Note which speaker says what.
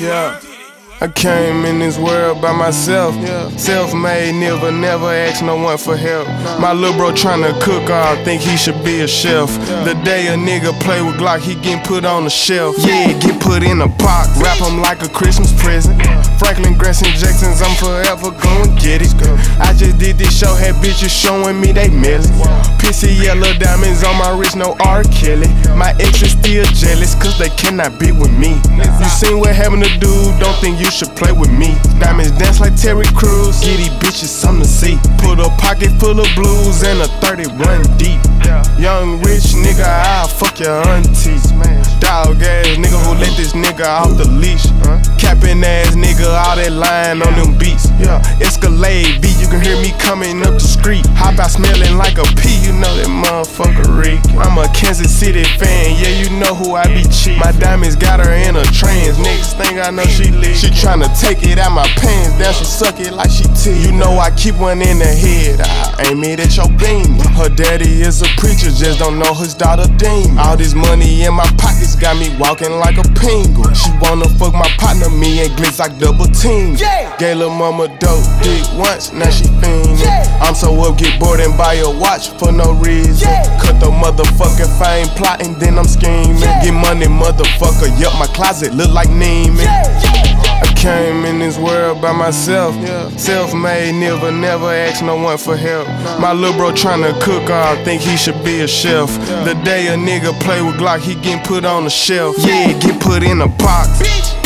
Speaker 1: Yeah. I came in this world by myself, self-made, never asked no one for help. My little bro tryna cook, I think he should be a chef. The day a nigga play with Glock, he getting put on the shelf. Yeah, get put in a box, wrap him like a Christmas present. Franklin Grayson Jackson's, I'm forever gon' get it. I just did this show, had bitches showing me they melon. Pissy yellow diamonds on my wrist, no R. Kelly. My ex is still jealous, cause they cannot be with me. You seen what happened to dude, don't think you should play with me. Diamonds dance like Terry Crews, get these bitches something to see. Put a pocket full of blues and a 31 deep. Young rich nigga, I'll fuck your auntie. Dog ass nigga who let this nigga off the leash. Capping ass nigga, all that lying on them beats. Escalade beat, you can hear me coming up the street. Hop out smelling like a pea, you know that motherfucker Rick. I'm a Kansas City fan, yeah, you know who I be cheap. My diamonds got her in a trance, next thing I know she lit. She tryna take it out my pants, then she suck it like she tea. You know I keep one in the head, I aim it at your beam. Her daddy is a preacher, just don't know his daughter Dean. All this money in my pockets got me walking like a penguin. She wanna fuck my partner, me and Glitz like double team. Gave lil' mama dope dick once, now she fiendin'. I'm so up, get bored and buy a watch for no reason. Cut the motherfucking fame plotting, then I'm scheming. Get money, motherfucker, yup, my closet look like Neiman. I came in this world by myself, self-made, never asked no one for help. My little bro tryna cook, I think he should be a chef. The day a nigga play with Glock, he getting put on the shelf. Yeah, get put in a box.